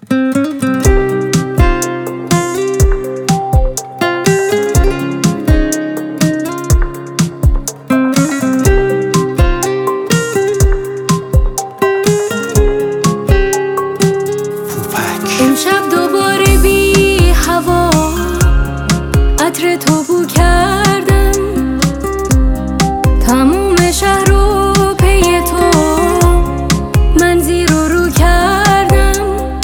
امشب دوباره بی هوا عطر تو بو کردم، تموم شهر رو پی تو من زیر و رو کردم،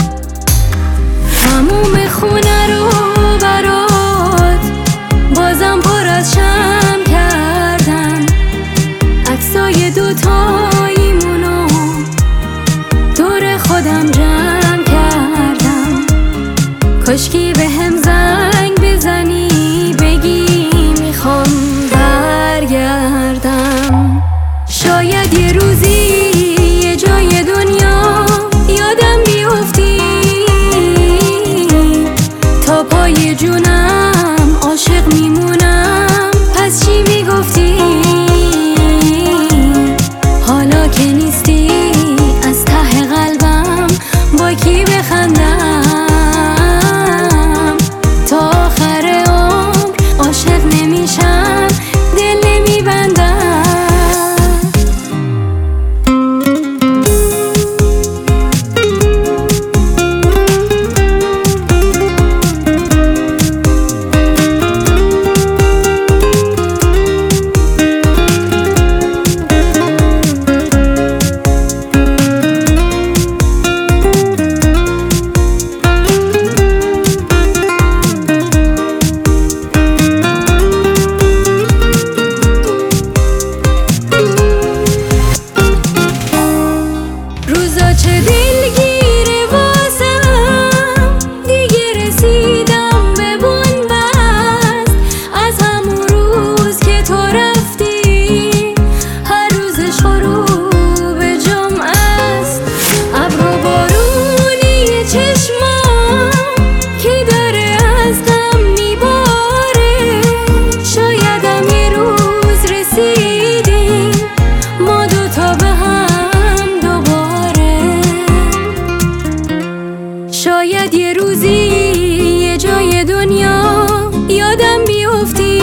تموم خونه رو برات بازم پر از شمع کردم، عکسای دوتاییمونو دور خودم جمع کردم، کاشکی به هم زنگ بزنی بگی میخوام برگردم. شاید یه روزی یه جای دنیا یادم بیفتی، تا پای جونم عاشق میمونم، پس چی میگفتی؟ حالا که نیستی از ته قلبم با کی بخندم؟ تا آخر عمر عاشق نمیشم، دل نمیبندم. روزا چه دلگیره واسم، دیگه رسیدم به بنبست، از همون روز که تو رفتی هر روزش غروب جمعه است، ابر و بارونی چشمام که داره از غم میباره، شایدم یه روز رسیدیم ما دوتا به هم دوباره، شاید یه روزی یه جای دنیا یادم بیفتی،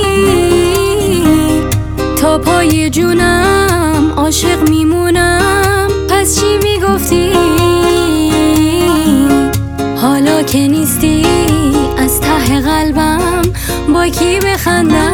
تا پای جونم عاشق میمونم، پس چی میگفتی؟ حالا که نیستی از ته قلبم با کی بخندم؟